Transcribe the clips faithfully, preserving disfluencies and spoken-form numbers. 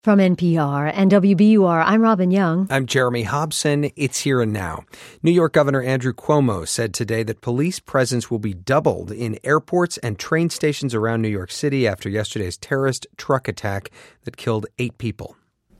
From N P R and W B U R, I'm Robin Young. I'm Jeremy Hobson. It's here and now. New York Governor Andrew Cuomo said today that police presence will be doubled in airports and train stations around New York City after yesterday's terrorist truck attack that killed eight people.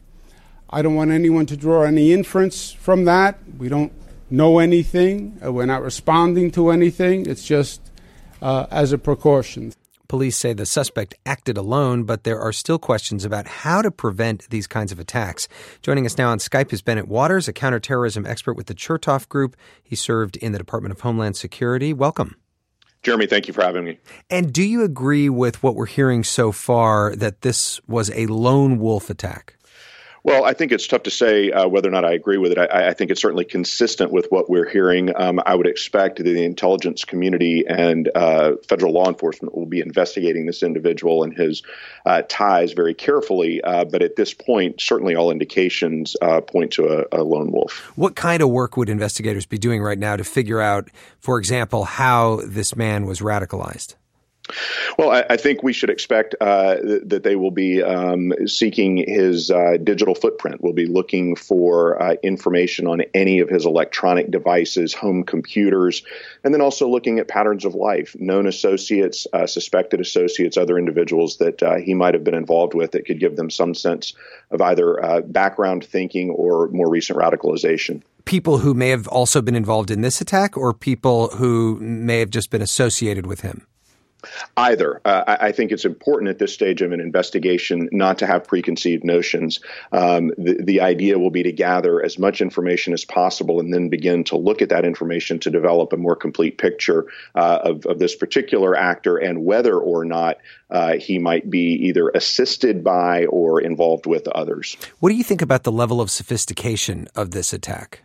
I don't want anyone to draw any inference from that. We don't know anything. We're not responding to anything. It's just uh, as a precaution. Police say the suspect acted alone, but there are still questions about how to prevent these kinds of attacks. Joining us now on Skype is Bennett Waters, a counterterrorism expert with the Chertoff Group. He served in the Department of Homeland Security. Welcome. Jeremy, thank you for having me. And do you agree with what we're hearing so far, that this was a lone wolf attack? Well, I think it's tough to say uh, whether or not I agree with it. I, I think it's certainly consistent with what we're hearing. Um, I would expect that the intelligence community and uh, federal law enforcement will be investigating this individual and his uh, ties very carefully. Uh, but at this point, certainly all indications uh, point to a, a lone wolf. What kind of work would investigators be doing right now to figure out, for example, how this man was radicalized? Well, I, I think we should expect uh, th- that they will be um, seeking his uh, digital footprint. We'll be looking for uh, information on any of his electronic devices, home computers, and then also looking at patterns of life, known associates, uh, suspected associates, other individuals that uh, he might have been involved with that could give them some sense of either uh, background thinking or more recent radicalization. People who may have also been involved in this attack, or people who may have just been associated with him? Either. Uh, I, I think it's important at this stage of an investigation not to have preconceived notions. Um, the, the idea will be to gather as much information as possible and then begin to look at that information to develop a more complete picture uh, of, of this particular actor and whether or not uh, he might be either assisted by or involved with others. What do you think about the level of sophistication of this attack?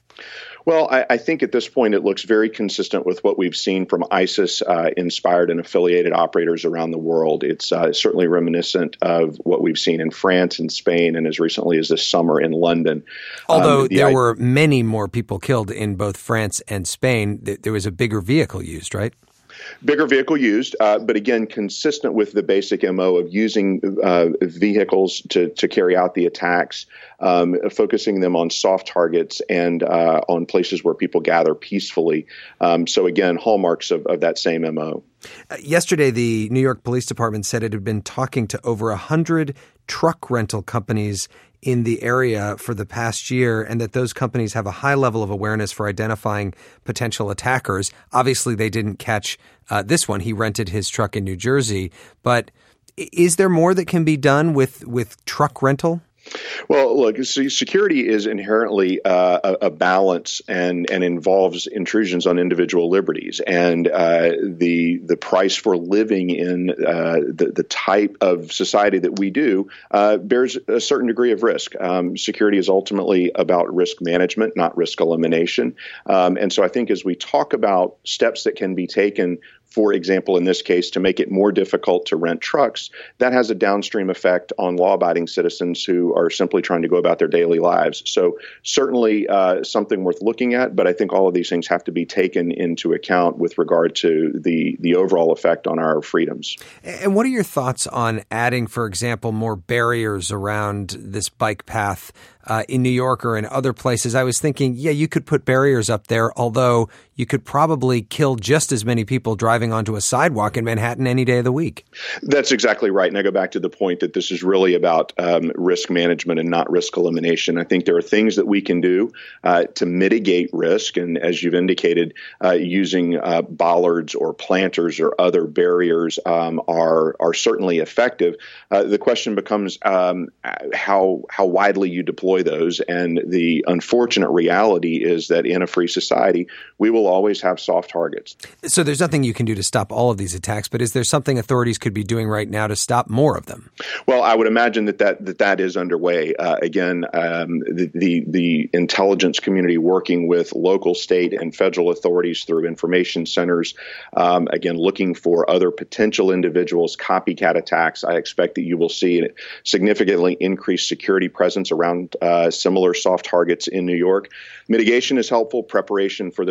Well, I, I think at this point it looks very consistent with what we've seen from ISIS-inspired uh, and affiliated operators around the world. It's uh, certainly reminiscent of what we've seen in France and Spain and as recently as this summer in London. Although um, the there I- were many more people killed in both France and Spain, th- there was a bigger vehicle used, right? Bigger vehicle used, uh, but again, consistent with the basic M O of using uh, vehicles to, to carry out the attacks, um, focusing them on soft targets and uh, on places where people gather peacefully. Um, so again, hallmarks of, of that same M O. Uh, yesterday, the New York Police Department said it had been talking to over one hundred truck rental companies in the area for the past year, and that those companies have a high level of awareness for identifying potential attackers. Obviously, they didn't catch uh, this one. He rented his truck in New Jersey. But is there more that can be done with, with truck rental? Well, look, security is inherently uh, a, a balance and, and involves intrusions on individual liberties. And uh, the the price for living in uh, the, the type of society that we do uh, bears a certain degree of risk. Um, security is ultimately about risk management, not risk elimination. Um, and so I think as we talk about steps that can be taken, for example, in this case, to make it more difficult to rent trucks, that has a downstream effect on law-abiding citizens who are simply trying to go about their daily lives. So certainly uh, something worth looking at, but I think all of these things have to be taken into account with regard to the, the overall effect on our freedoms. And what are your thoughts on adding, for example, more barriers around this bike path uh, in New York or in other places? I was thinking, yeah, you could put barriers up there, although you could probably kill just as many people driving onto a sidewalk in Manhattan any day of the week. That's exactly right. And I go back to the point that this is really about um, risk management and not risk elimination. I think there are things that we can do uh, to mitigate risk. And as you've indicated, uh, using uh, bollards or planters or other barriers um, are are certainly effective. Uh, the question becomes um, how how widely you deploy those. And the unfortunate reality is that in a free society, we will always have soft targets. So there's nothing you can do to stop all of these attacks, but is there something authorities could be doing right now to stop more of them? Well, I would imagine that that that, that is underway. Uh, again, um, the, the the intelligence community working with local, state, and federal authorities through information centers, um, again, looking for other potential individuals, copycat attacks. I expect that you will see a significantly increased security presence around uh, similar soft targets in New York. Mitigation is helpful. Preparation for those things that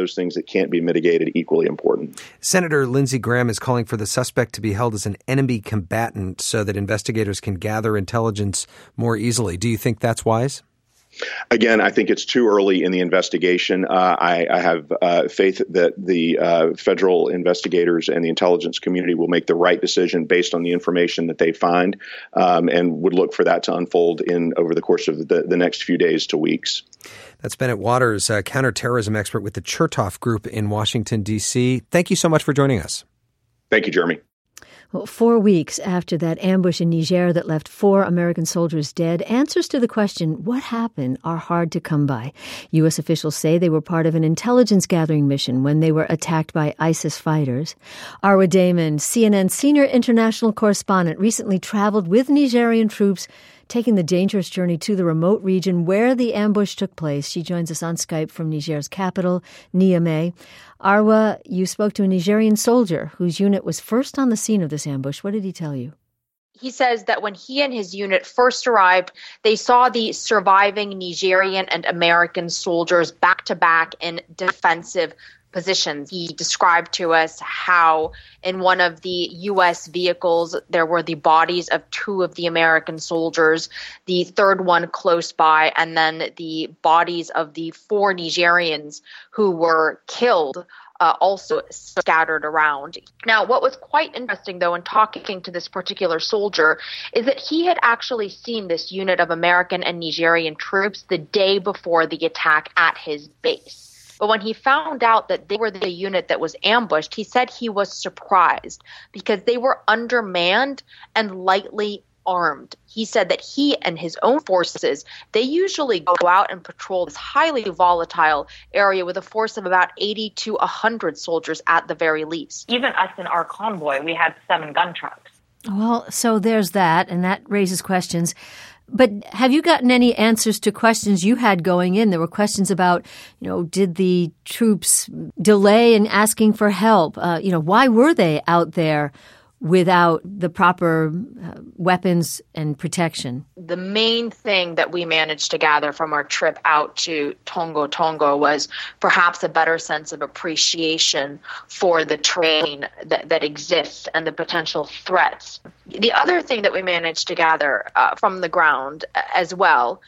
that can't be mitigated equally important. Senator Lindsey Graham is calling for the suspect to be held as an enemy combatant so that investigators can gather intelligence more easily. Do you think that's wise? Again, I think it's too early in the investigation. Uh, I, I have uh, faith that the uh, federal investigators and the intelligence community will make the right decision based on the information that they find, um, and would look for that to unfold in over the course of the, the next few days to weeks. That's Bennett Waters, a counterterrorism expert with the Chertoff Group in Washington, D C. Thank you so much for joining us. Thank you, Jeremy. Well, four weeks after that ambush in Niger that left four American soldiers dead, answers to the question, what happened, are hard to come by. U S officials say they were part of an intelligence-gathering mission when they were attacked by ISIS fighters. Arwa Damon, C N N senior international correspondent, recently traveled with Nigerian troops, taking the dangerous journey to the remote region where the ambush took place. She joins us on Skype from Niger's capital, Niamey. Arwa, you spoke to a Nigerian soldier whose unit was first on the scene of this ambush. What did he tell you? He says that when he and his unit first arrived, they saw the surviving Nigerian and American soldiers back to back in defensive positions. He described to us how in one of the U S vehicles, there were the bodies of two of the American soldiers, the third one close by, and then the bodies of the four Nigerians who were killed Uh, also scattered around. Now, what was quite interesting, though, in talking to this particular soldier, is that he had actually seen this unit of American and Nigerian troops the day before the attack at his base. But when he found out that they were the unit that was ambushed, he said he was surprised because they were undermanned and lightly armed. He said that he and his own forces, they usually go out and patrol this highly volatile area with a force of about eighty to one hundred soldiers at the very least. Even us in our convoy, we had seven gun trucks. Well, so there's that, and that raises questions. But have you gotten any answers to questions you had going in? There were questions about, you know, did the troops delay in asking for help? Uh, you know, why were they out there without the proper uh, weapons and protection? The main thing that we managed to gather from our trip out to Tongo Tongo was perhaps a better sense of appreciation for the terrain that, that exists and the potential threats. The other thing that we managed to gather uh, from the ground as well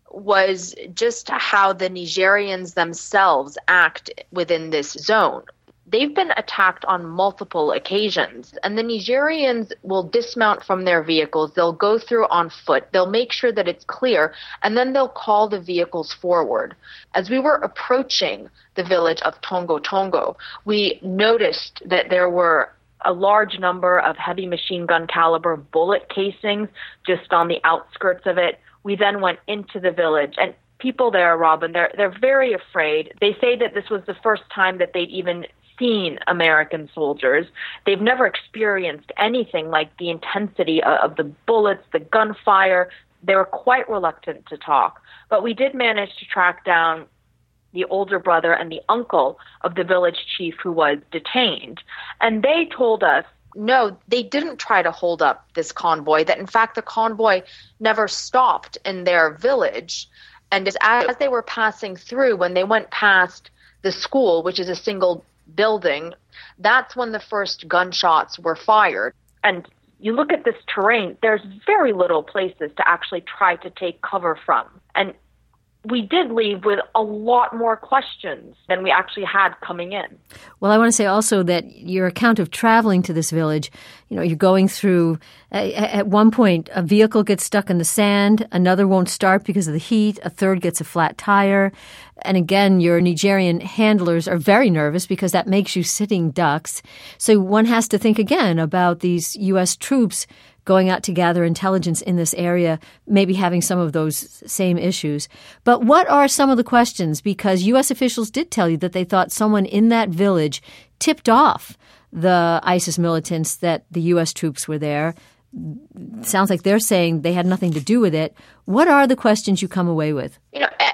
was just how the Nigerians themselves act within this zone. They've been attacked on multiple occasions, and the Nigerians will dismount from their vehicles. They'll go through on foot. They'll make sure that it's clear, and then they'll call the vehicles forward. As we were approaching the village of Tongo Tongo, we noticed that there were a large number of heavy machine gun caliber bullet casings just on the outskirts of it. We then went into the village, and people there, Robin, they're, they're very afraid. They say that this was the first time that they'd even seen American soldiers. They've never experienced anything like the intensity of the bullets, the gunfire. They were quite reluctant to talk. But we did manage to track down the older brother and the uncle of the village chief who was detained. And they told us, no, they didn't try to hold up this convoy, that in fact the convoy never stopped in their village. And as, as they were passing through, when they went past the school, which is a single building, that's when the first gunshots were fired. And you look at this terrain, there's very little places to actually try to take cover from. And we did leave with a lot more questions than we actually had coming in. Well, I want to say also that your account of traveling to this village, you know, you're going through, uh, at one point, a vehicle gets stuck in the sand, another won't start because of the heat, a third gets a flat tire. And again, your Nigerian handlers are very nervous because that makes you sitting ducks. So one has to think again about these U S troops going out to gather intelligence in this area, maybe having some of those same issues. But what are some of the questions? Because U S officials did tell you that they thought someone in that village tipped off the ISIS militants that the U S troops were there. Sounds like they're saying they had nothing to do with it. What are the questions you come away with? You know,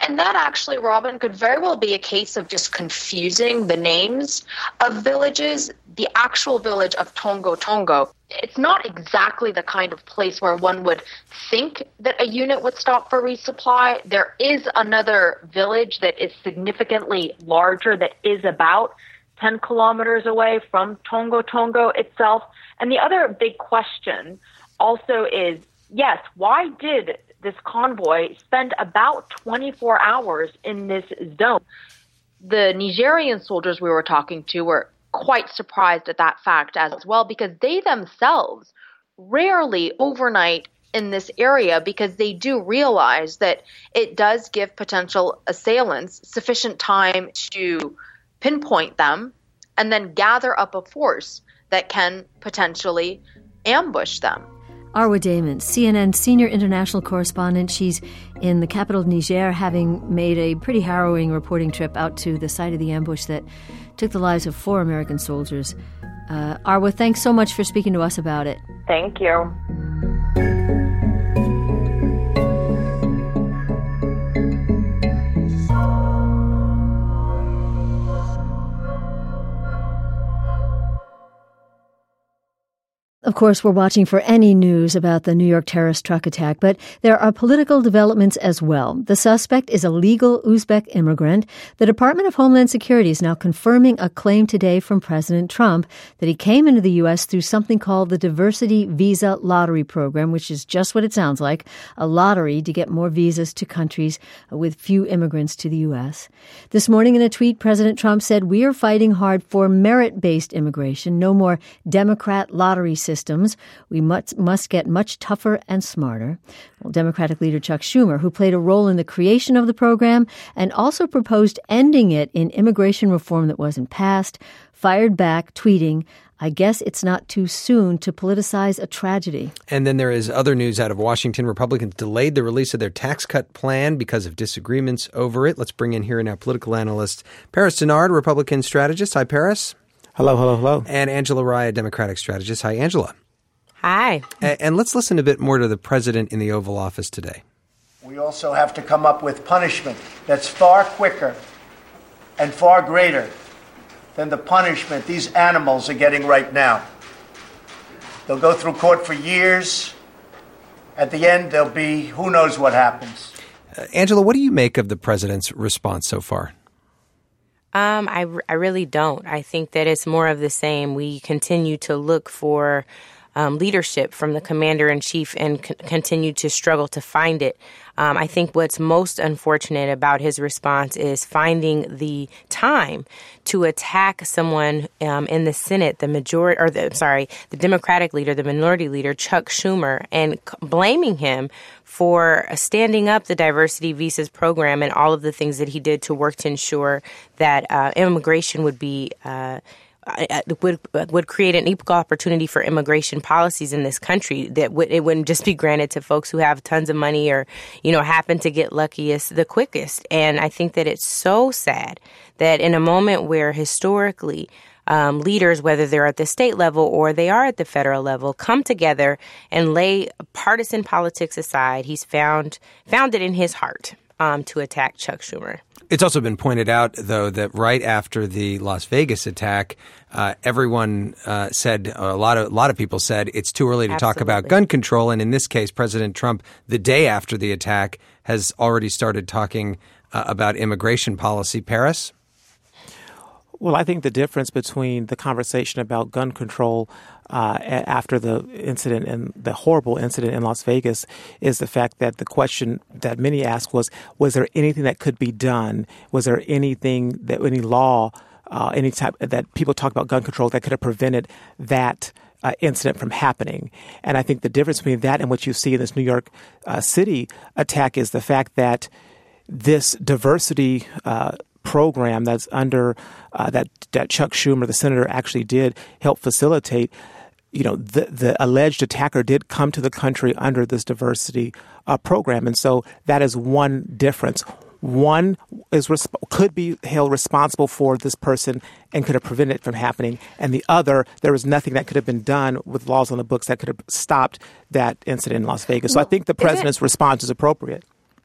and that actually, Robin, could very well be a case of just confusing the names of villages. The actual village of Tongo Tongo, it's not exactly the kind of place where one would think that a unit would stop for resupply. There is another village that is significantly larger that is about ten kilometers away from Tongo Tongo itself. And the other big question also is, yes, why did this convoy spend about twenty-four hours in this zone? The Nigerian soldiers we were talking to were quite surprised at that fact as well, because they themselves rarely overnight in this area, because they do realize that it does give potential assailants sufficient time to pinpoint them and then gather up a force that can potentially ambush them. Arwa Damon, C N N senior international correspondent. She's in the capital of Niger, having made a pretty harrowing reporting trip out to the site of the ambush that took the lives of four American soldiers. Uh, Arwa, thanks so much for speaking to us about it. Thank you. Of course, we're watching for any news about the New York terrorist truck attack, but there are political developments as well. The suspect is a legal Uzbek immigrant. The Department of Homeland Security is now confirming a claim today from President Trump that he came into the U S through something called the Diversity Visa Lottery Program, which is just what it sounds like, a lottery to get more visas to countries with few immigrants to the U S. This morning in a tweet, President Trump said, "We are fighting hard for merit-based immigration, no more Democrat lottery systems. We must, must get much tougher and smarter." Well, Democratic leader Chuck Schumer, who played a role in the creation of the program and also proposed ending it in immigration reform that wasn't passed, fired back, tweeting, "I guess it's not too soon to politicize a tragedy." And then there is other news out of Washington. Republicans delayed the release of their tax cut plan because of disagreements over it. Let's bring in here now political analyst Paris Dennard, Republican strategist. Hi, Paris. Hello, hello, hello. And Angela Raya, Democratic strategist. Hi, Angela. Hi. A- and let's listen a bit more to the president in the Oval Office today. We also have to come up with punishment that's far quicker and far greater than the punishment these animals are getting right now. They'll go through court for years. At the end, there'll be who knows what happens. Uh, Angela, what do you make of the president's response so far? Um, I, I really don't. I think that it's more of the same. We continue to look for um, leadership from the commander-in-chief and c- continue to struggle to find it. Um, I think what's most unfortunate about his response is finding the time to attack someone um, in the Senate, the majority, or the, sorry, the Democratic leader, the minority leader, Chuck Schumer, and c- blaming him for standing up the diversity visas program and all of the things that he did to work to ensure that uh, immigration would be uh, would would create an equal opportunity for immigration policies in this country, that w- it wouldn't just be granted to folks who have tons of money or, you know, happen to get luckiest the quickest. And I think that it's so sad that in a moment where historically Um, leaders, whether they're at the state level or they are at the federal level, come together and lay partisan politics aside, he's found found it in his heart um, to attack Chuck Schumer. It's also been pointed out, though, that right after the Las Vegas attack, uh, everyone uh, said, a lot of a lot of people said, it's too early to Absolutely. talk about gun control. And in this case, President Trump, the day after the attack, has already started talking uh, about immigration policy. Paris? Well, I think the difference between the conversation about gun control uh, after the incident and the horrible incident in Las Vegas is the fact that the question that many asked was, was there anything that could be done? Was there anything that any law, uh, any type that people talk about gun control that could have prevented that uh, incident from happening? And I think the difference between that and what you see in this New York uh, City attack is the fact that this diversity uh program that's under uh, that that Chuck Schumer, the senator, actually did help facilitate. You know, the the alleged attacker did come to the country under this diversity uh, program, and so that is one difference. One is resp- could be held responsible for this person and could have prevented it from happening, and the other, there was nothing that could have been done with laws on the books that could have stopped that incident in Las Vegas. So Well, I think the president's response is appropriate.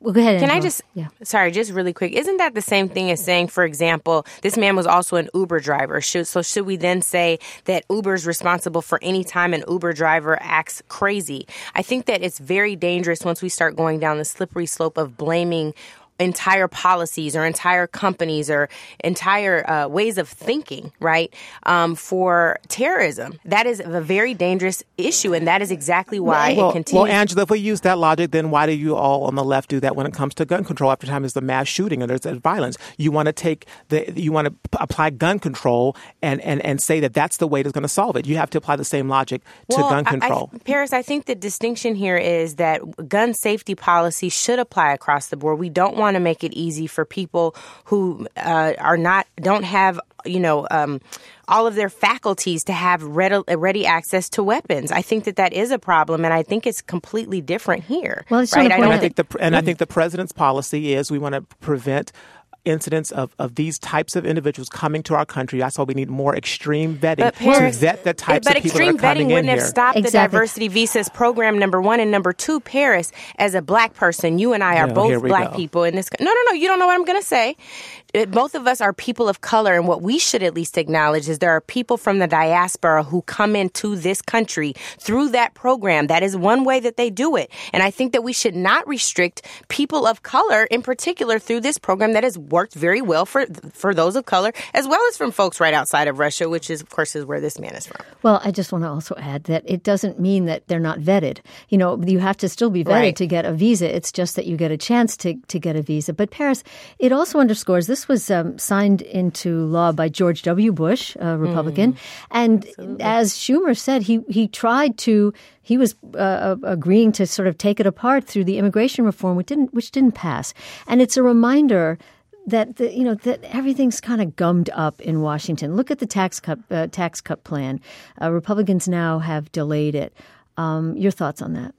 Well, go ahead. Can Angela. I just, yeah. sorry, just really quick. Isn't that the same thing as saying, for example, this man was also an Uber driver? Should, so should we then say that Uber is responsible for any time an Uber driver acts crazy? I think that it's very dangerous once we start going down the slippery slope of blaming entire policies or entire companies or entire uh, ways of thinking, right, um, for terrorism. That is a very dangerous issue, and that is exactly why well, it continues. Well, Angela, if we use that logic, then why do you all on the left do that when it comes to gun control? After time is the mass shooting and there's violence. You want to take the, you want to p- apply gun control and, and, and say that that's the way that's going to solve it. You have to apply the same logic to well, gun I, control. I, Paris, I think the distinction here is that gun safety policy should apply across the board. We don't want to make it easy for people who uh, are not, don't have, you know, um, all of their faculties to have ready, ready access to weapons. I think that that is a problem, and I think it's completely different here. Well, it's right? I and don't I think think the and I think the president's policy is we want to prevent incidents of, of these types of individuals coming to our country. That's why we need more extreme vetting But Paris, to vet the types but of people that are extreme coming vetting in wouldn't here. have stopped Exactly. the diversity visas program, number one. And number two, Paris, as a black person, you and I are Yeah, both here we black go. people in this. No, no, no. You don't know what I'm going to say. It, both of us are people of color. And what we should at least acknowledge is there are people from the diaspora who come into this country through that program. That is one way that they do it. And I think that we should not restrict people of color in particular through this program that has worked very well for for those of color, as well as from folks right outside of Russia, which is, of course, is where this man is from. Well, I just want to also add that it doesn't mean that they're not vetted. You know, you have to still be vetted Right. to get a visa. It's just that you get a chance to, to get a visa. But Paris, it also underscores, this was um, signed into law by George W. Bush, a Republican. Mm. And Absolutely. As Schumer said, he, he tried to He was uh, agreeing to sort of take it apart through the immigration reform, which didn't, which didn't pass. And it's a reminder that the, you know that everything's kind of gummed up in Washington. Look at the tax cut uh, tax cut plan. Uh, Republicans now have delayed it. Um, your thoughts on that?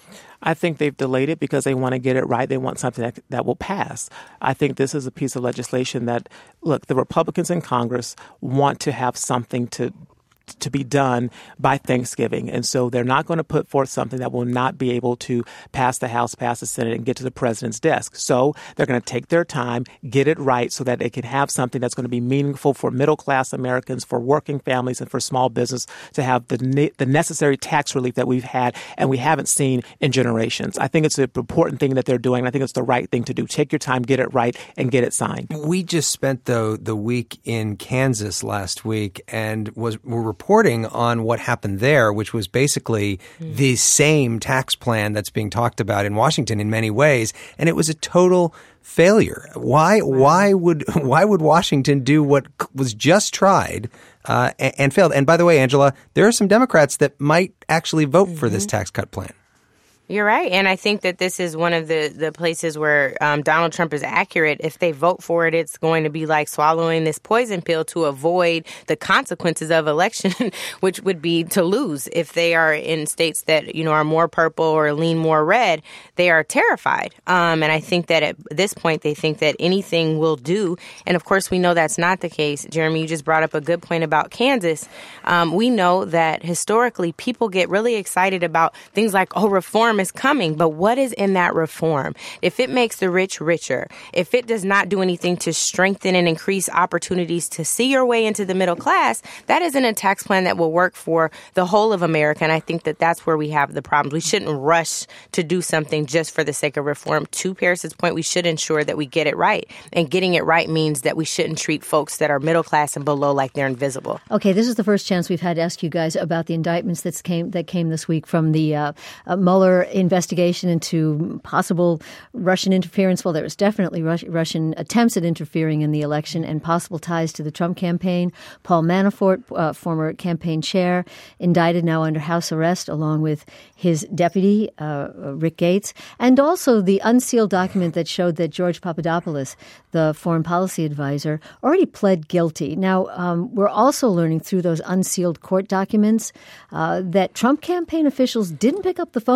I think they've delayed it because they want to get it right. They want something that, that will pass. I think this is a piece of legislation that, look, the Republicans in Congress want to have something to to be done by Thanksgiving. And so they're not going to put forth something that will not be able to pass the House, pass the Senate, and get to the president's desk. So they're going to take their time, get it right so that they can have something that's going to be meaningful for middle-class Americans, for working families, and for small business to have the ne- the necessary tax relief that we've had and we haven't seen in generations. I think it's an important thing that they're doing. I think it's the right thing to do. Take your time, get it right, and get it signed. We just spent, though, the week in Kansas last week and was were reporting on what happened there, which was basically mm. the same tax plan that's being talked about in Washington in many ways, and it was a total failure. Why? Wow. Why would why would Washington do what was just tried uh, and, and failed? And by the way, Angela, there are some Democrats that might actually vote mm-hmm. for this tax cut plan. You're right. And I think that this is one of the, the places where um, Donald Trump is accurate. If they vote for it, it's going to be like swallowing this poison pill to avoid the consequences of election, which would be to lose. If they are in states that, you know, are more purple or lean more red, they are terrified. Um, and I think that at this point, they think that anything will do. And of course, we know that's not the case. Jeremy, you just brought up a good point about Kansas. Um, we know that historically people get really excited about things like, oh, reform is coming, but what is in that reform? If it makes the rich richer, if it does not do anything to strengthen and increase opportunities to see your way into the middle class, that isn't a tax plan that will work for the whole of America. And I think that that's where we have the problems. We shouldn't rush to do something just for the sake of reform. To Paris's point, we should ensure that we get it right. And getting it right means that we shouldn't treat folks that are middle class and below like they're invisible. Okay, this is the first chance we've had to ask you guys about the indictments that came that came this week from the uh, uh, Mueller investigation into possible Russian interference. Well, there was definitely Rus- Russian attempts at interfering in the election and possible ties to the Trump campaign. Paul Manafort, uh, former campaign chair, indicted now under house arrest along with his deputy, uh, Rick Gates, and also the unsealed document that showed that George Papadopoulos, the foreign policy advisor, already pled guilty. Now, um, we're also learning through those unsealed court documents uh, that Trump campaign officials didn't pick up the phone and call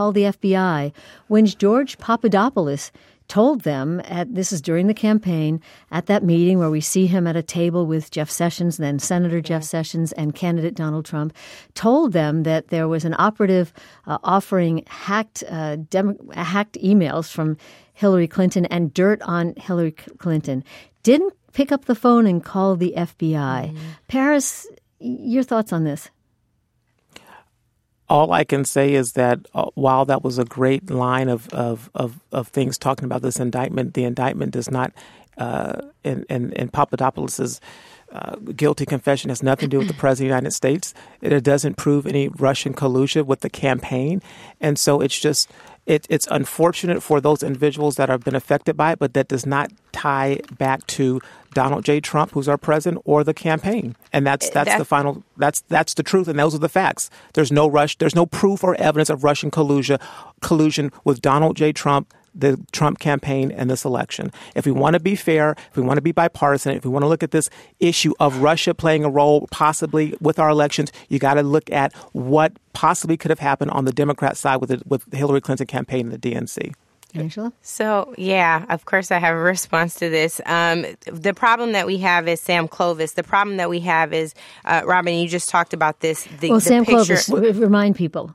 call the F B I when George Papadopoulos told them, at this is during the campaign, at that meeting where we see him at a table with Jeff Sessions, then Senator Jeff Sessions and candidate Donald Trump, told them that there was an operative uh, offering hacked, uh, dem- hacked emails from Hillary Clinton and dirt on Hillary Clinton. Didn't pick up the phone and call the F B I. Mm-hmm. Paris, your thoughts on this? All I can say is that uh, while that was a great line of, of, of, of things talking about this indictment, the indictment does not, uh, in, in, in Papadopoulos's uh, guilty confession has nothing to do with the President of the United States. It, it doesn't prove any Russian collusion with the campaign. And so it's just, it, it's unfortunate for those individuals that have been affected by it, but that does not tie back to Donald J. Trump, who's our president, or the campaign. And that's that's, that's the final, that's that's the truth, and those are the facts. There's no rush, there's no proof or evidence of Russian collusion, collusion with Donald J. Trump, the Trump campaign, and this election. If we want to be fair, if we want to be bipartisan, if we want to look at this issue of Russia playing a role possibly with our elections, you got to look at what possibly could have happened on the Democrat side with the, with the Hillary Clinton campaign and the D N C. Angela? So, yeah, of course I have a response to this. Um, the problem that we have is Sam Clovis. The problem that we have is, uh, Robin, you just talked about this. The, well, the Sam picture, Clovis, remind people.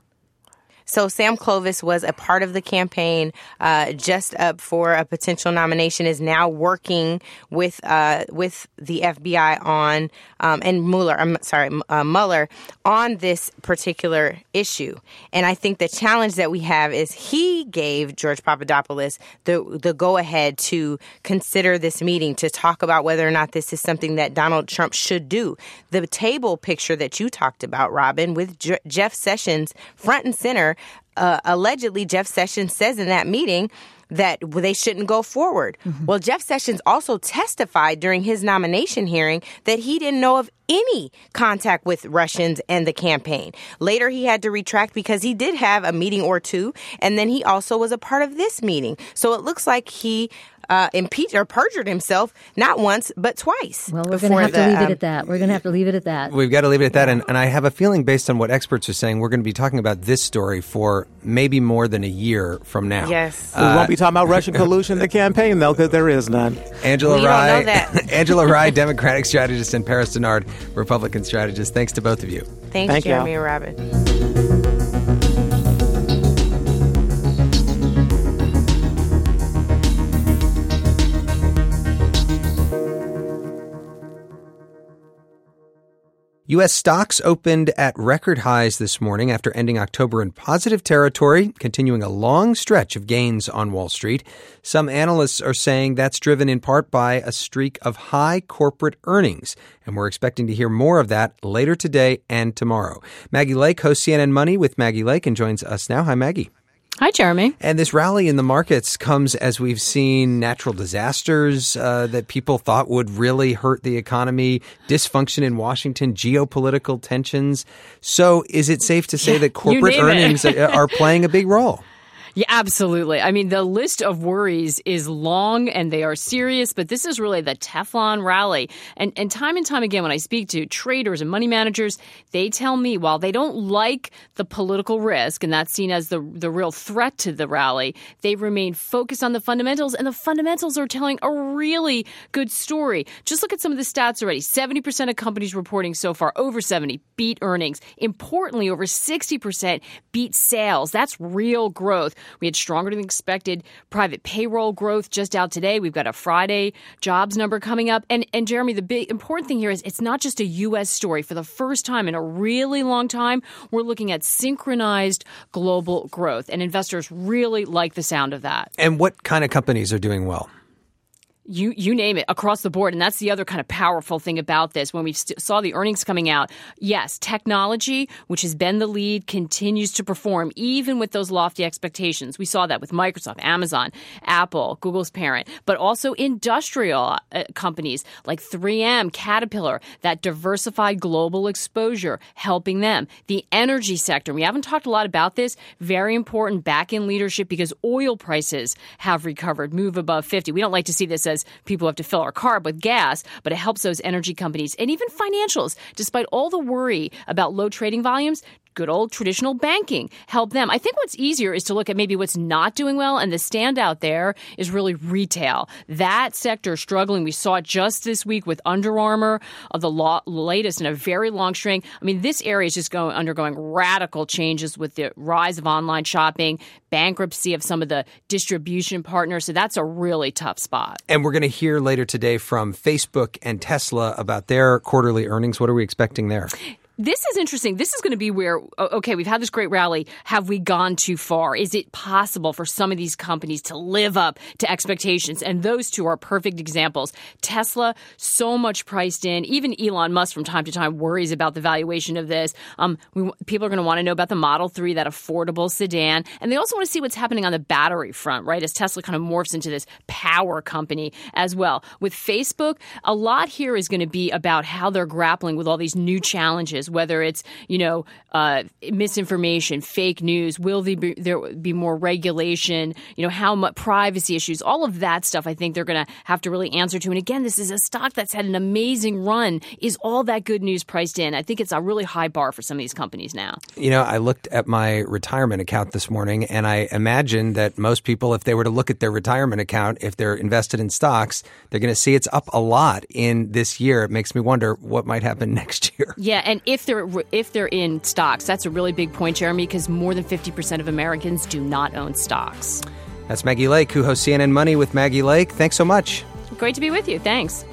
So Sam Clovis was a part of the campaign, uh, just up for a potential nomination, is now working with uh, with the F B I on, um, and Mueller, I'm sorry, uh, Mueller, on this particular issue. And I think the challenge that we have is he gave George Papadopoulos the, the go-ahead to consider this meeting, to talk about whether or not this is something that Donald Trump should do. The table picture that you talked about, Robin, with J- Jeff Sessions front and center, Uh, allegedly, Jeff Sessions says in that meeting that they shouldn't go forward. Mm-hmm. Well, Jeff Sessions also testified during his nomination hearing that he didn't know of any contact with Russians and the campaign. Later, he had to retract because he did have a meeting or two, and then he also was a part of this meeting. So it looks like he uh, impeached or perjured himself not once, but twice. Well, we're going to have the, to leave um, it at that. We're going to have to leave it at that. We've got to leave it at that. And, and I have a feeling, based on what experts are saying, we're going to be talking about this story for maybe more than a year from now. Yes. Uh, we won't be talking about Russian collusion in the campaign, though, because there is none. Angela we Rye, don't know that. Angela Rye, Democratic strategist, and Paris Dennard, Republican strategist. Thanks to both of you. Thanks, Thank Jeremy you. and Robin. U S stocks opened at record highs this morning after ending October in positive territory, continuing a long stretch of gains on Wall Street. Some analysts are saying that's driven in part by a streak of high corporate earnings, and we're expecting to hear more of that later today and tomorrow. Maggie Lake hosts C N N Money with Maggie Lake and joins us now. Hi, Maggie. Hi, Jeremy. And this rally in the markets comes as we've seen natural disasters uh, that people thought would really hurt the economy, dysfunction in Washington, geopolitical tensions. So is it safe to say yeah, that corporate earnings are playing a big role? Yeah, absolutely. I mean, the list of worries is long and they are serious, but this is really the Teflon rally. And and time and time again, when I speak to traders and money managers, they tell me while they don't like the political risk, and that's seen as the the real threat to the rally, they remain focused on the fundamentals, and the fundamentals are telling a really good story. Just look at some of the stats already. seventy percent of companies reporting so far, over seventy, beat earnings. Importantly, over sixty percent beat sales. That's real growth. We had stronger than expected private payroll growth just out today. We've got a Friday jobs number coming up. And, and Jeremy, the big important thing here is it's not just a U S story. For the first time in a really long time, we're looking at synchronized global growth. And investors really like the sound of that. And what kind of companies are doing well? You you name it, across the board. And that's the other kind of powerful thing about this. When we st- saw the earnings coming out, yes, technology, which has been the lead, continues to perform even with those lofty expectations. We saw that with Microsoft, Amazon, Apple, Google's parent, but also industrial uh, companies like three M, Caterpillar, that diversified global exposure, helping them. The energy sector, we haven't talked a lot about this, very important back in leadership because oil prices have recovered, move above fifty. We don't like to see this as people have to fill our car with gas, but it helps those energy companies and even financials. Despite all the worry about low trading volumes, good old traditional banking, help them. I think what's easier is to look at maybe what's not doing well, and the standout there is really retail. That sector is struggling. We saw it just this week with Under Armour, uh, the law, latest in a very long string. I mean, this area is just going undergoing radical changes with the rise of online shopping, bankruptcy of some of the distribution partners. So that's a really tough spot. And we're going to hear later today from Facebook and Tesla about their quarterly earnings. What are we expecting there? This is interesting. This is going to be where, okay, we've had this great rally. Have we gone too far? Is it possible for some of these companies to live up to expectations? And those two are perfect examples. Tesla, so much priced in. Even Elon Musk from time to time worries about the valuation of this. Um, we, people are going to want to know about the Model three, that affordable sedan. And they also want to see what's happening on the battery front, right, as Tesla kind of morphs into this power company as well. With Facebook, a lot here is going to be about how they're grappling with all these new challenges. Whether it's, you know, uh, misinformation, fake news, will there be, there be more regulation, you know, how much privacy issues, all of that stuff I think they're going to have to really answer to. And again, this is a stock that's had an amazing run. Is all that good news priced in? I think it's a really high bar for some of these companies now. You know, I looked at my retirement account this morning, and I imagine that most people, if they were to look at their retirement account, if they're invested in stocks, they're going to see it's up a lot in this year. It makes me wonder what might happen next year. Yeah, and if they're if they're in stocks, that's a really big point, Jeremy, because more than fifty percent of Americans do not own stocks. That's Maggie Lake, who hosts C N N Money with Maggie Lake. Thanks so much. Great to be with you. Thanks.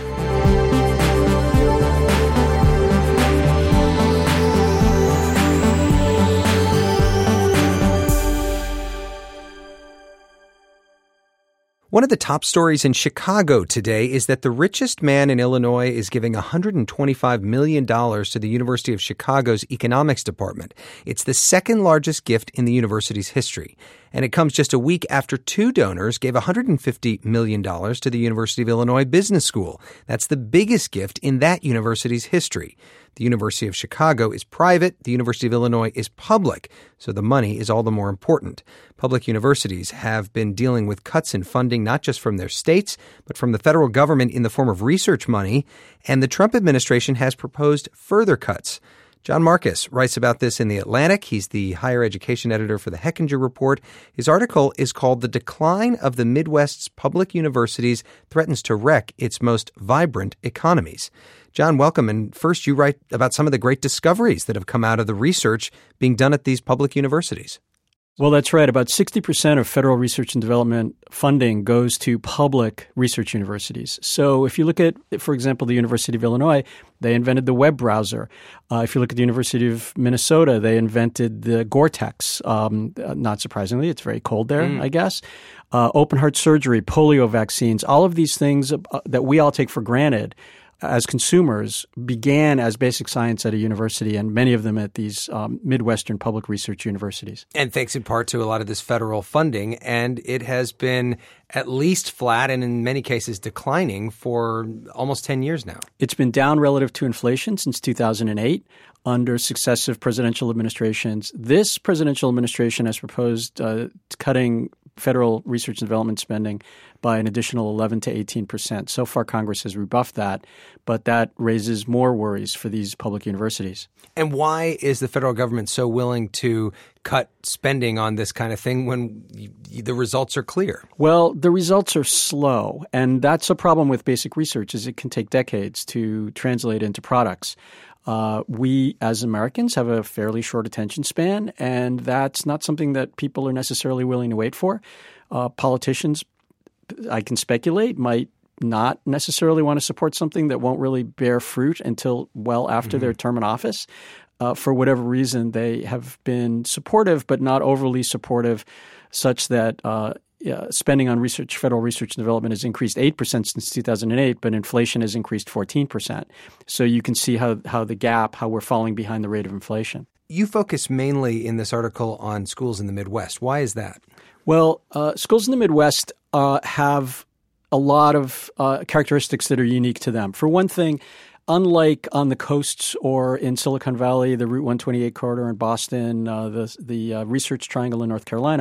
One of the top stories in Chicago today is that the richest man in Illinois is giving one hundred twenty-five million dollars to the University of Chicago's economics department. It's the second largest gift in the university's history. And it comes just a week after two donors gave one hundred fifty million dollars to the University of Illinois Business School. That's the biggest gift in that university's history. The University of Chicago is private. The University of Illinois is public. So the money is all the more important. Public universities have been dealing with cuts in funding, not just from their states, but from the federal government in the form of research money. And the Trump administration has proposed further cuts. John Marcus writes about this in The Atlantic. He's the higher education editor for the Hechinger Report. His article is called "The Decline of the Midwest's Public Universities Threatens to Wreck Its Most Vibrant Economies." John, welcome. And first, you write about some of the great discoveries that have come out of the research being done at these public universities. Well, that's right. About sixty percent of federal research and development funding goes to public research universities. So if you look at, for example, the University of Illinois, they invented the web browser. Uh, if you look at the University of Minnesota, they invented the Gore-Tex. Um, not surprisingly, it's very cold there, mm. I guess. Uh, open heart surgery, polio vaccines, all of these things uh, that we all take for granted as consumers began as basic science at a university, and many of them at these um, Midwestern public research universities. And thanks in part to a lot of this federal funding, and it has been at least flat and in many cases declining for almost ten years now. It's been down relative to inflation since two thousand eight under successive presidential administrations. This presidential administration has proposed uh, cutting federal research and development spending by an additional eleven to eighteen percent. So far, Congress has rebuffed that, but that raises more worries for these public universities. And why is the federal government so willing to cut spending on this kind of thing when y- the results are clear? Well, the results are slow, and that's a problem with basic research, is it can take decades to translate into products. Uh, we, as Americans, have a fairly short attention span, and that's not something that people are necessarily willing to wait for. Uh, politicians, I can speculate, might not necessarily want to support something that won't really bear fruit until well after mm-hmm. their term in office. Uh, for whatever reason, they have been supportive, but not overly supportive, such that uh, Uh, spending on research, federal research and development has increased eight percent since two thousand eight, but inflation has increased fourteen percent. So you can see how, how the gap, how we're falling behind the rate of inflation. You focus mainly in this article on schools in the Midwest. Why is that? Well, uh, schools in the Midwest uh, have a lot of uh, characteristics that are unique to them. For one thing, unlike on the coasts or in Silicon Valley, the Route one twenty-eight corridor in Boston, uh, the, the uh, Research Triangle in North Carolina,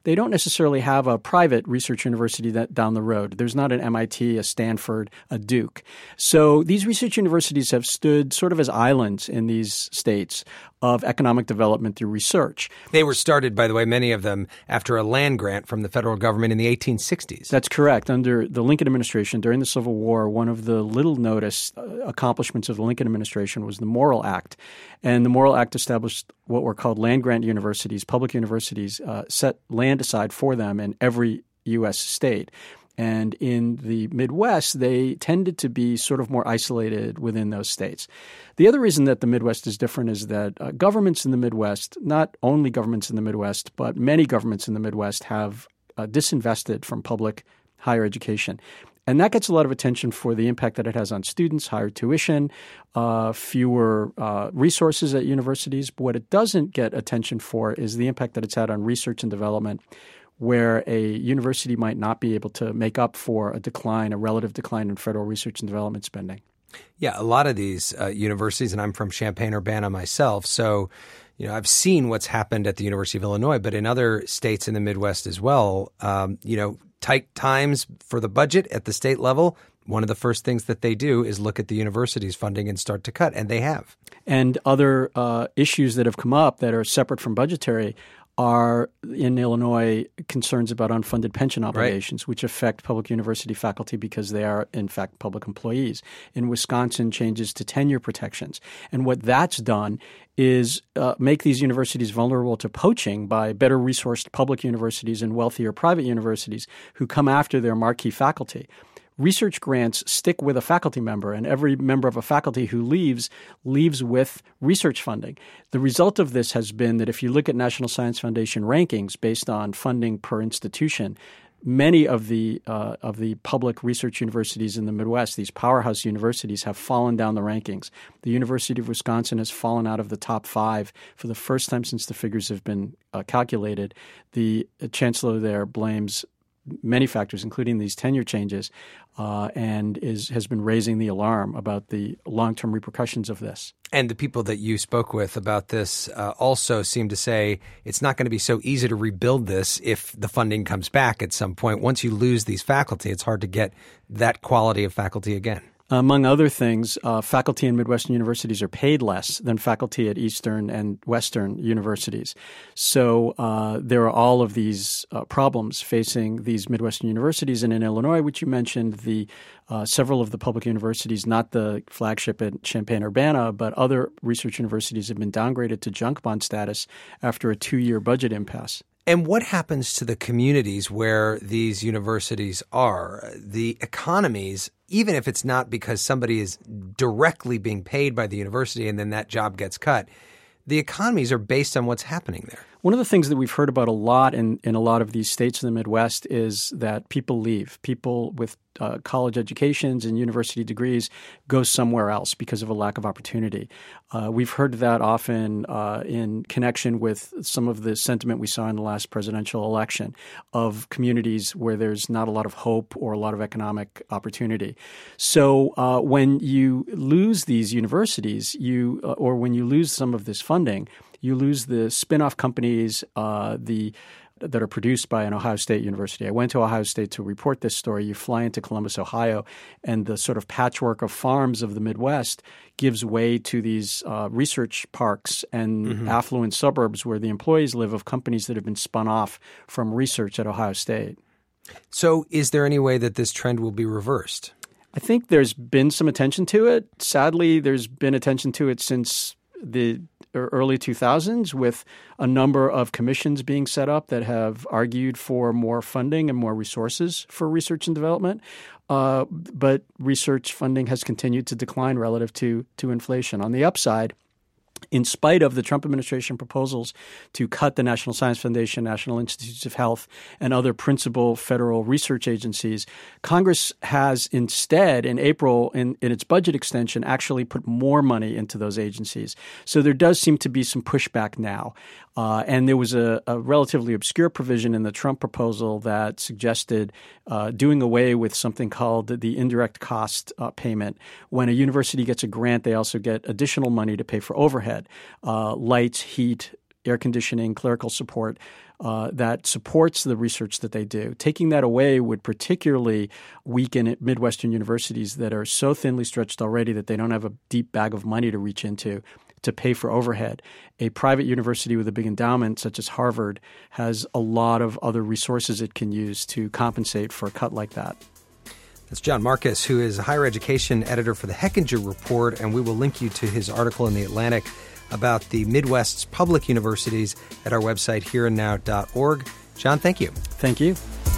they don't necessarily have a private research university that down the road. There's not an M I T, a Stanford, a Duke. So these research universities have stood sort of as islands in these states of economic development through research. They were started, by the way, many of them after a land grant from the federal government in the eighteen sixties. That's correct. Under the Lincoln administration, during the Civil War, one of the little noticed uh, accomplishments of the Lincoln administration was the Morrill Act. And the Morrill Act established what were called land grant universities, public universities, uh, set land aside for them in every U S state. And in the Midwest, they tended to be sort of more isolated within those states. The other reason that the Midwest is different is that uh, governments in the Midwest, not only governments in the Midwest, but many governments in the Midwest have uh, disinvested from public higher education. And that gets a lot of attention for the impact that it has on students, higher tuition, uh, fewer uh, resources at universities. But what it doesn't get attention for is the impact that it's had on research and development, where a university might not be able to make up for a decline, a relative decline in federal research and development spending. Yeah, a lot of these uh, universities, and I'm from Champaign-Urbana myself, so you know I've seen what's happened at the University of Illinois, but in other states in the Midwest as well, um, you know, tight times for the budget at the state level, one of the first things that they do is look at the university's funding and start to cut, and they have. And other uh, issues that have come up that are separate from budgetary are in Illinois concerns about unfunded pension obligations, right, which affect public university faculty because they are, in fact, public employees. In Wisconsin, changes to tenure protections. And what that's done is uh, make these universities vulnerable to poaching by better resourced public universities and wealthier private universities who come after their marquee faculty. Research grants stick with a faculty member, and every member of a faculty who leaves leaves with research funding. The result of this has been that if you look at National Science Foundation rankings based on funding per institution, many of the uh, of the public research universities in the Midwest, these powerhouse universities, have fallen down the rankings. The University of Wisconsin has fallen out of the top five for the first time since the figures have been uh, calculated. The chancellor there blames many factors, including these tenure changes, uh, and is has been raising the alarm about the long-term repercussions of this. And the people that you spoke with about this uh, also seem to say it's not going to be so easy to rebuild this if the funding comes back at some point. Once you lose these faculty, it's hard to get that quality of faculty again. Among other things, uh, faculty in Midwestern universities are paid less than faculty at Eastern and Western universities. So uh, there are all of these uh, problems facing these Midwestern universities. And in Illinois, which you mentioned, the uh, several of the public universities, not the flagship at Champaign-Urbana, but other research universities have been downgraded to junk bond status after a two-year budget impasse. And what happens to the communities where these universities are? The economies, even if it's not because somebody is directly being paid by the university and then that job gets cut, the economies are based on what's happening there. One of the things that we've heard about a lot in, in a lot of these states in the Midwest is that people leave. People with uh, college educations and university degrees go somewhere else because of a lack of opportunity. Uh, we've heard that often uh, in connection with some of the sentiment we saw in the last presidential election of communities where there's not a lot of hope or a lot of economic opportunity. So uh, when you lose these universities, you uh, or when you lose some of this funding, you lose the spin-off companies uh, the that are produced by an Ohio State university. I went to Ohio State to report this story. You fly into Columbus, Ohio, and the sort of patchwork of farms of the Midwest gives way to these uh, research parks and mm-hmm. affluent suburbs where the employees live of companies that have been spun off from research at Ohio State. So is there any way that this trend will be reversed? I think there's been some attention to it. Sadly, there's been attention to it since the early two thousands, with a number of commissions being set up that have argued for more funding and more resources for research and development. Uh, but research funding has continued to decline relative to, to inflation. On the upside, in spite of the Trump administration proposals to cut the National Science Foundation, National Institutes of Health, and other principal federal research agencies, Congress has instead, in April, in, in its budget extension, actually put more money into those agencies. So there does seem to be some pushback now. Uh, and there was a, a relatively obscure provision in the Trump proposal that suggested uh, doing away with something called the indirect cost uh, payment. When a university gets a grant, they also get additional money to pay for overhead, uh, lights, heat, air conditioning, clerical support. uh, that supports the research that they do. Taking that away would particularly weaken Midwestern universities that are so thinly stretched already that they don't have a deep bag of money to reach into to pay for overhead. A private university with a big endowment, such as Harvard, has a lot of other resources it can use to compensate for a cut like that. That's John Marcus, who is a higher education editor for the Hechinger Report, and we will link you to his article in The Atlantic about the Midwest's public universities at our website, here and now dot org. John, thank you. Thank you.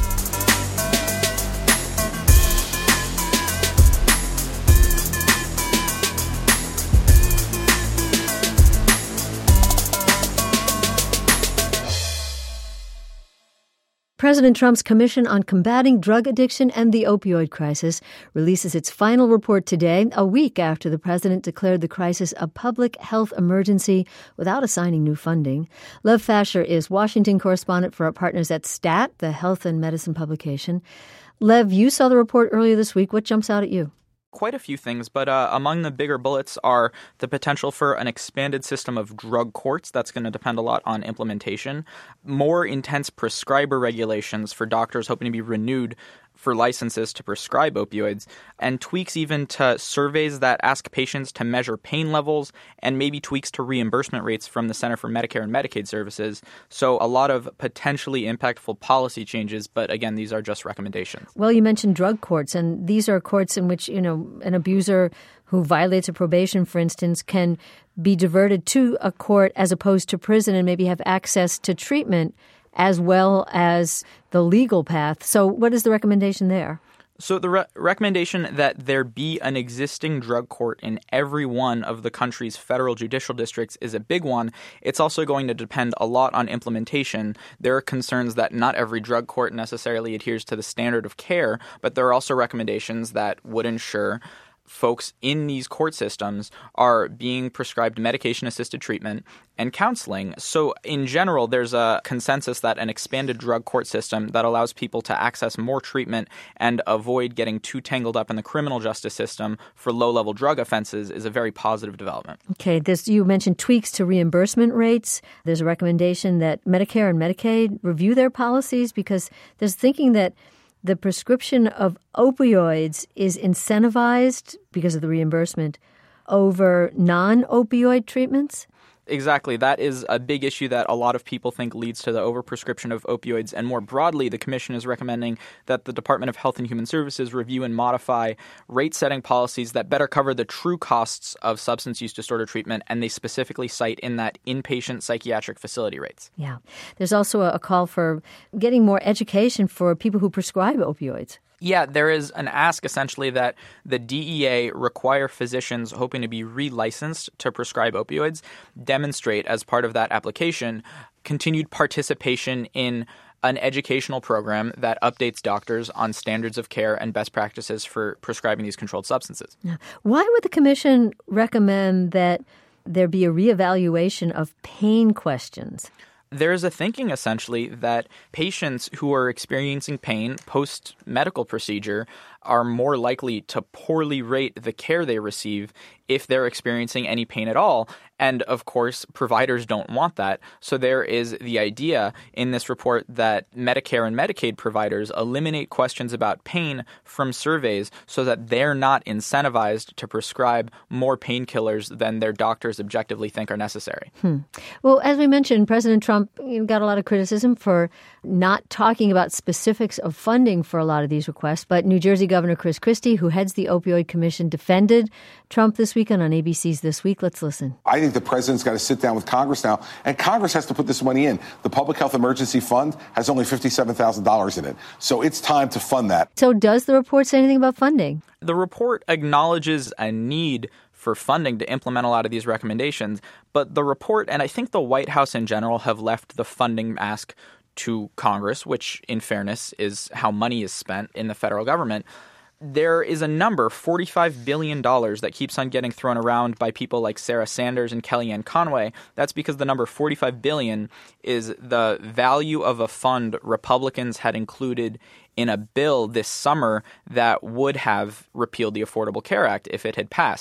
President Trump's Commission on Combating Drug Addiction and the Opioid Crisis releases its final report today, a week after the president declared the crisis a public health emergency without assigning new funding. Lev Fasher is Washington correspondent for our partners at STAT, the health and medicine publication. Lev, you saw the report earlier this week. What jumps out at you? Quite a few things, but uh, among the bigger bullets are the potential for an expanded system of drug courts. That's going to depend a lot on implementation. More intense prescriber regulations for doctors hoping to be renewed for licenses to prescribe opioids, and tweaks even to surveys that ask patients to measure pain levels, and maybe tweaks to reimbursement rates from the Center for Medicare and Medicaid Services. So a lot of potentially impactful policy changes, but again, these are just recommendations. Well, you mentioned drug courts, and these are courts in which, you know, an abuser who violates a probation, for instance, can be diverted to a court as opposed to prison and maybe have access to treatment as well as the legal path. So what is the recommendation there? So the re- recommendation that there be an existing drug court in every one of the country's federal judicial districts is a big one. It's also going to depend a lot on implementation. There are concerns that not every drug court necessarily adheres to the standard of care, but there are also recommendations that would ensure folks in these court systems are being prescribed medication-assisted treatment and counseling. So in general, there's a consensus that an expanded drug court system that allows people to access more treatment and avoid getting too tangled up in the criminal justice system for low-level drug offenses is a very positive development. Okay, this, you mentioned tweaks to reimbursement rates. There's a recommendation that Medicare and Medicaid review their policies because there's thinking that the prescription of opioids is incentivized because of the reimbursement over non-opioid treatments? Exactly. That is a big issue that a lot of people think leads to the overprescription of opioids. And more broadly, the Commission is recommending that the Department of Health and Human Services review and modify rate-setting policies that better cover the true costs of substance use disorder treatment. And they specifically cite in that inpatient psychiatric facility rates. Yeah. There's also a call for getting more education for people who prescribe opioids. Yeah, there is an ask essentially that the D E A require physicians hoping to be relicensed to prescribe opioids demonstrate as part of that application continued participation in an educational program that updates doctors on standards of care and best practices for prescribing these controlled substances. Now, why would the Commission recommend that there be a reevaluation of pain questions? There's a thinking, essentially, that patients who are experiencing pain post-medical procedure are more likely to poorly rate the care they receive if they're experiencing any pain at all. And, of course, providers don't want that. So there is the idea in this report that Medicare and Medicaid providers eliminate questions about pain from surveys so that they're not incentivized to prescribe more painkillers than their doctors objectively think are necessary. Hmm. Well, as we mentioned, President Trump got a lot of criticism for not talking about specifics of funding for a lot of these requests. But New Jersey Governor Chris Christie, who heads the Opioid Commission, defended Trump this weekend on A B C's This Week. Let's listen. I think the president's got to sit down with Congress now, and Congress has to put this money in. The Public Health Emergency Fund has only fifty-seven thousand dollars in it, so it's time to fund that. So does the report say anything about funding? The report acknowledges a need for funding to implement a lot of these recommendations, but the report, and I think the White House in general, have left the funding ask to Congress, which, in fairness, is how money is spent in the federal government. There is a number, forty-five billion dollars, that keeps on getting thrown around by people like Sarah Sanders and Kellyanne Conway. That's because the number forty-five billion dollars is the value of a fund Republicans had included in a bill this summer that would have repealed the Affordable Care Act if it had passed.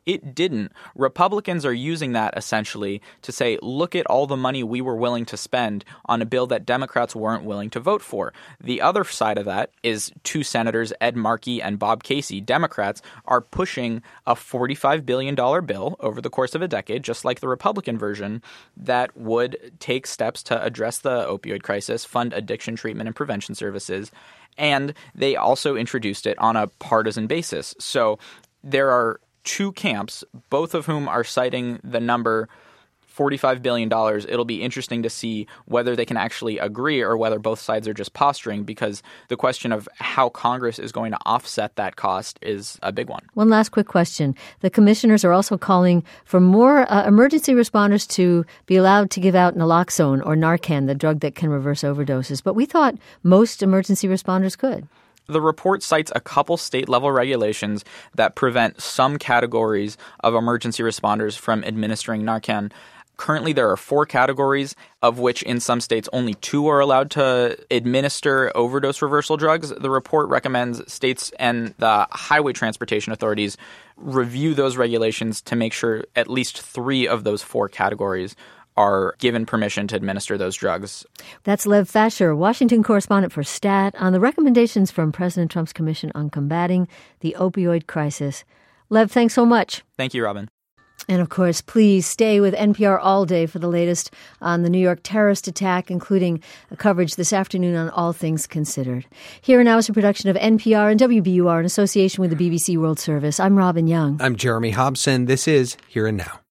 It didn't. Republicans are using that essentially to say, look at all the money we were willing to spend on a bill that Democrats weren't willing to vote for. The other side of that is two senators, Ed Markey and Bob Casey, Democrats, are pushing a forty-five billion dollars bill over the course of a decade, just like the Republican version, that would take steps to address the opioid crisis, fund addiction treatment and prevention services. And they also introduced it on a partisan basis. So there are two camps, both of whom are citing the number forty-five billion dollars. It'll be interesting to see whether they can actually agree or whether both sides are just posturing, because the question of how Congress is going to offset that cost is a big one. One last quick question. The commissioners are also calling for more uh, emergency responders to be allowed to give out naloxone or Narcan, the drug that can reverse overdoses. But we thought most emergency responders could. The report cites a couple state-level regulations that prevent some categories of emergency responders from administering Narcan. Currently, there are four categories, of which in some states only two are allowed to administer overdose reversal drugs. The report recommends states and the highway transportation authorities review those regulations to make sure at least three of those four categories are given permission to administer those drugs. That's Lev Fasher, Washington correspondent for STAT, on the recommendations from President Trump's Commission on Combating the Opioid Crisis. Lev, thanks so much. Thank you, Robin. And of course, please stay with N P R all day for the latest on the New York terrorist attack, including a coverage this afternoon on All Things Considered. Here Now is a production of N P R and W B U R in association with the B B C World Service. I'm Robin Young. I'm Jeremy Hobson. This is Here and Now.